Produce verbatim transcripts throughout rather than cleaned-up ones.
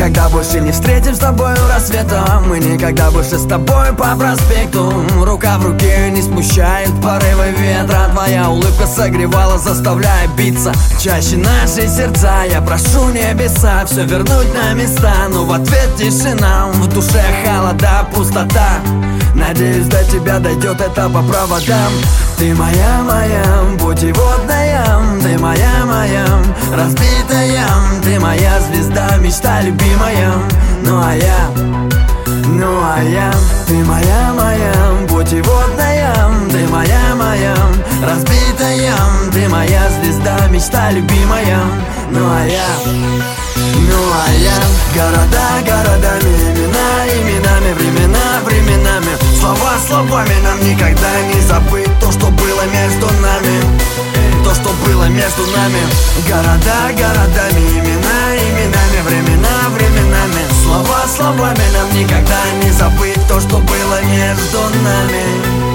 никогда больше не встретим с тобой рассветом. Мы никогда больше с тобой по проспекту. Рука в руке не смущает порывы ветра. Твоя улыбка согревала, заставляя биться чаще наши сердца. Я прошу небеса все вернуть на места, но в ответ тишина, в душе холода, пустота. Надеюсь, до тебя дойдет это по проводам. Ты моя, моя путеводная, ты моя, моя разбитая, ты моя звезда, мечта любимая. Ну а я, ну а я, ты моя, моя путеводная, ты моя, моя разбитая, ты моя звезда, мечта любимая. Ну а я, ну а я, города городами, имена именами, времена временами, слова словами. Нам никогда не забыть то, что было между нами, то, что было между нами. Города городами, имена именами, времена временами, слова словами. Нам никогда не забыть то, что было между нами.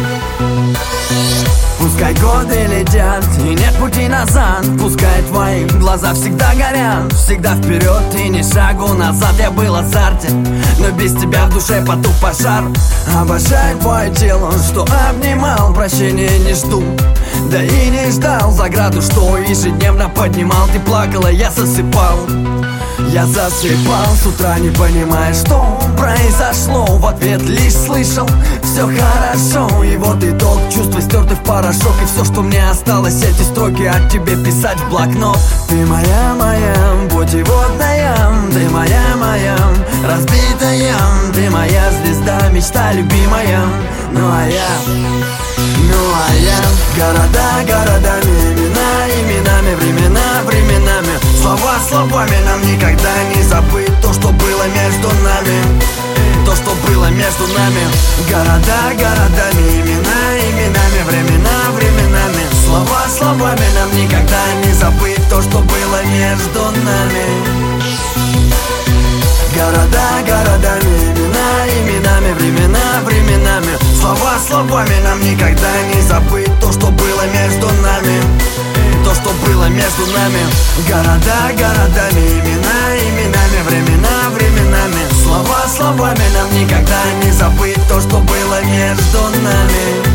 Пускай годы летят и нет пути назад, пускай твои глаза всегда горят, всегда вперед и ни шагу назад. Я был азартен, но без тебя в душе потух пожар. Обожаю твое тело, что обнимал, прощения не жду, да и не ждал заграду, что ежедневно поднимал. Ты плакала, я засыпал, я засыпал с утра, не понимая, что произошло. В ответ лишь слышал: все хорошо. И вот итог, чувства стерты в порошок. И все, что мне осталось, эти строки от тебе писать в блокнот. Ты моя, моя путеводная, ты моя, моя разбитая, ты моя звезда, мечта любимая. Ну а я, ну а я, города городами, имена именами, времена временами, слова словами. Нам никогда не забыть то, что было между нами, то, что было между нами. Города городами, имена именами, времена временами, слова словами. Нам никогда не забыть то, что было между нами. Города городами, имена именами, времена временами, слова словами. Нам никогда не забыть то, что было между нами, то, что было между нами. Города городами, имена именами, времена временами, слова словами. Нам никогда не забыть то, что было между нами.